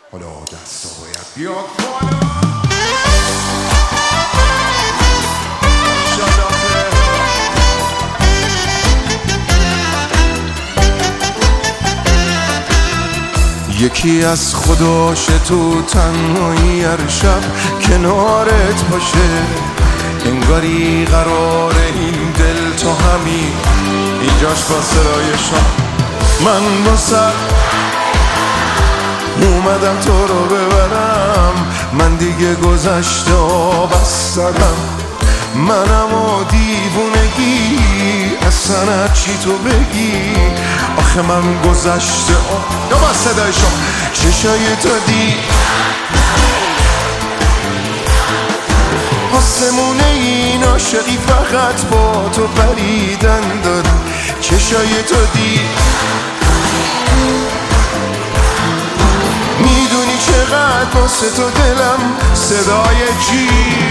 حالا دستا باید بیاد بالا. یکی از خداش تو تنهایی هر شب کنارت باشه، انگاری قرار این دل تو همین اینجاش با صدای شام. من واسه اومدم تو رو ببرم، من دیگه گذشته بس زدم، منم و دیوونگی اصلا هرچی تو بگی. آخه من گذشته یا با صدای شما چشای تو دی آسمونه این عاشقی فقط با تو پریدن داره. چشای تو دی میدونی چقدر واسه تو دلم صدای چی.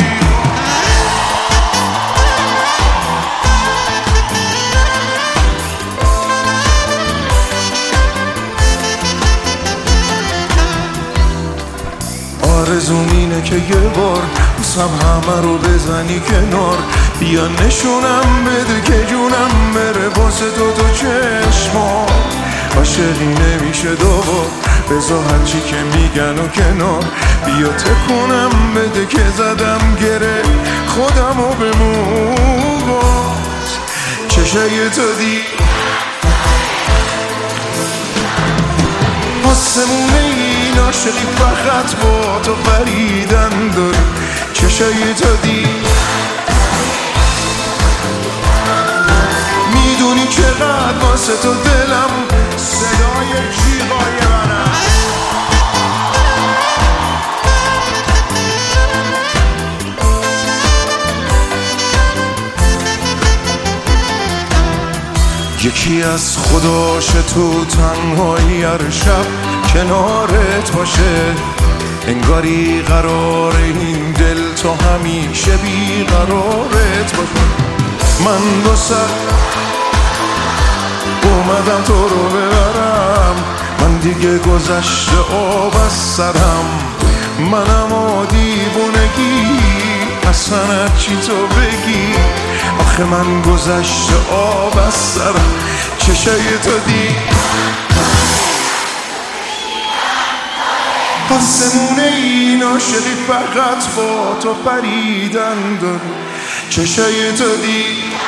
آرزوم اینه که یه بار بسم همه رو بزنی کنار، بیا نشونم بده که جونم بره واسه تو چشما. عاشقی نمیشه دوبار، بذار هرچی که میگن و کنار، بیا تکونم بده که زدم گره خودمو به موباز. چشای تو دی آسمونه این عاشقی فقط با تو پریدن داره. چشای تو دی میدونی چقدر واسه تو دلم صدای جیغای منم. یکی از خداش تو تنهایی هر شب کنارت باشه، انگاری قرار این دل تو همیشه بی قرارت باشه. من واسه اومدم تو رو ببرم، من دیگه گذشته آب از سرم، منم و دیوونگی اصلا هرچی تو بگی. آخه من گذشته آب از سرم. چشای تو دی آسمونه این عاشقی فقط با تو پریدن داره. چشای تو دی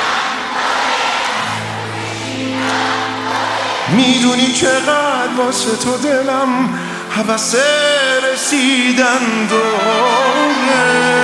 میدونی چقدر واسه تو دلم هوس رسیدن داره.